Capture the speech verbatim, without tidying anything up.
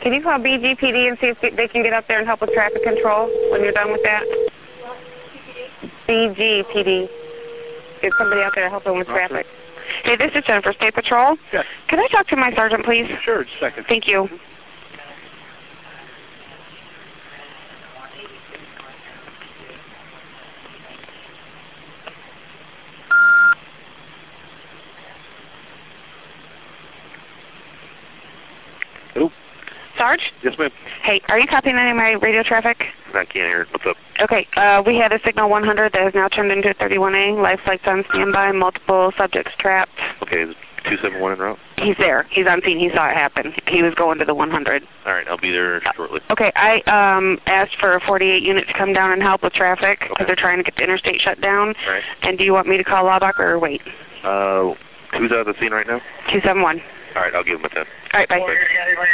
Can you call B G P D and see if they can get up there and help with traffic control when you're done with that? B G P D. Get somebody out there helping with traffic. Hey, this is Jennifer, State Patrol. Yes. Can I talk to my sergeant, please? Sure, just a second. Thank you. Hello? Sarge? Yes, ma'am. Hey, are you copying any of my radio traffic? I can't hear it. What's up? Okay, uh, we had a signal one hundred that has now turned into thirty-one A. Life flights on standby, multiple subjects trapped. Okay, is two seven one en route? He's there. He's on scene. He saw it happen. He was going to the one hundred. All right, I'll be there shortly. Okay, I um, asked for a forty-eight unit to come down and help with traffic because Okay. they're trying to get the interstate shut down. All right. And do you want me to call Lawbacher or wait? Uh, who's out of the scene right now? two seven one. All right, I'll give him a ten. All right, bye. Thanks.